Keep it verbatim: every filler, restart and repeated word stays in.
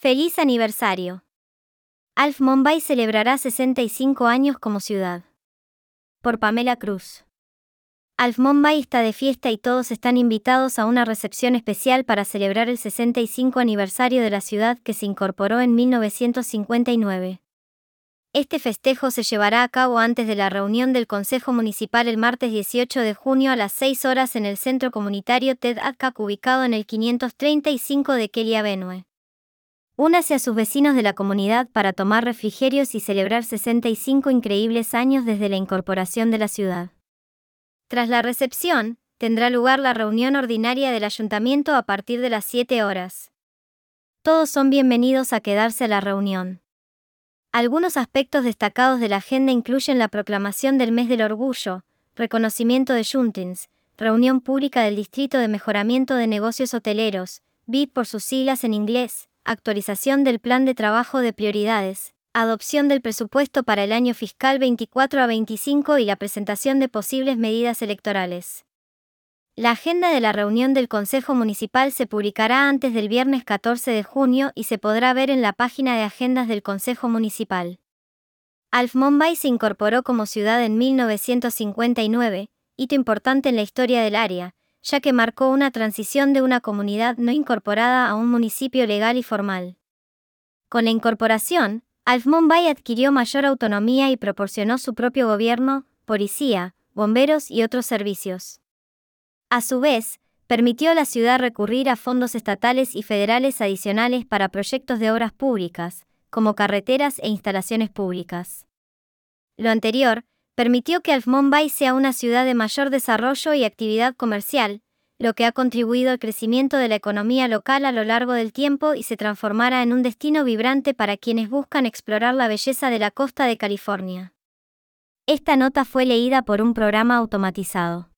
¡Feliz aniversario! Alf Mumbai celebrará sesenta y cinco años como ciudad. Por Pamela Cruz. Alf Mumbai está de fiesta y todos están invitados a una recepción especial para celebrar el sesenta y cinco aniversario de la ciudad que se incorporó en mil novecientos cincuenta y nueve. Este festejo se llevará a cabo antes de la reunión del Consejo Municipal el martes dieciocho de junio a las seis horas en el Centro Comunitario Ted Adcock ubicado en el quinientos treinta y cinco de Kelly Avenue. Únase a sus vecinos de la comunidad para tomar refrigerios y celebrar sesenta y cinco increíbles años desde la incorporación de la ciudad. Tras la recepción, tendrá lugar la reunión ordinaria del ayuntamiento a partir de las siete horas. Todos son bienvenidos a quedarse a la reunión. Algunos aspectos destacados de la agenda incluyen la proclamación del Mes del Orgullo, reconocimiento de Juntins, reunión pública del Distrito de Mejoramiento de Negocios Hoteleros, B I D por sus siglas en inglés, actualización del Plan de Trabajo de Prioridades, adopción del presupuesto para el año fiscal veinticuatro a veinticinco y la presentación de posibles medidas electorales. La agenda de la reunión del Consejo Municipal se publicará antes del viernes catorce de junio y se podrá ver en la página de agendas del Consejo Municipal. Alf Mumbai se incorporó como ciudad en mil novecientos cincuenta y nueve, hito importante en la historia del área, ya que marcó una transición de una comunidad no incorporada a un municipio legal y formal. Con la incorporación, Alf Mumbai adquirió mayor autonomía y proporcionó su propio gobierno, policía, bomberos y otros servicios. A su vez, permitió a la ciudad recurrir a fondos estatales y federales adicionales para proyectos de obras públicas, como carreteras e instalaciones públicas. Lo anterior, permitió que Alf Mumbai sea una ciudad de mayor desarrollo y actividad comercial, lo que ha contribuido al crecimiento de la economía local a lo largo del tiempo y se transformará en un destino vibrante para quienes buscan explorar la belleza de la costa de California. Esta nota fue leída por un programa automatizado.